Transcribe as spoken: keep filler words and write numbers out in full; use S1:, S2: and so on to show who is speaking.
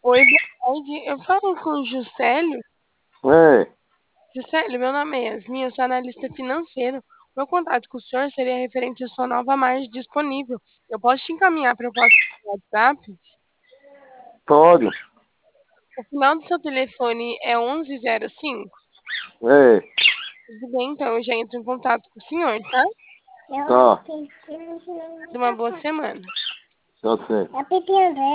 S1: Oi, boa tarde. Eu falo com o Juscelio.
S2: É,
S1: Juscelio, meu nome é Yasmin, eu sou analista financeiro. Meu contato com o senhor seria referente à sua nova margem disponível. Eu posso te encaminhar a proposta no WhatsApp?
S2: pode.
S1: O final do seu telefone é onze zero cinco.
S2: É,
S1: Tudo bem, então eu já entro em contato com o senhor, tá?
S2: tá.
S1: De uma boa semana.
S2: Tá certo.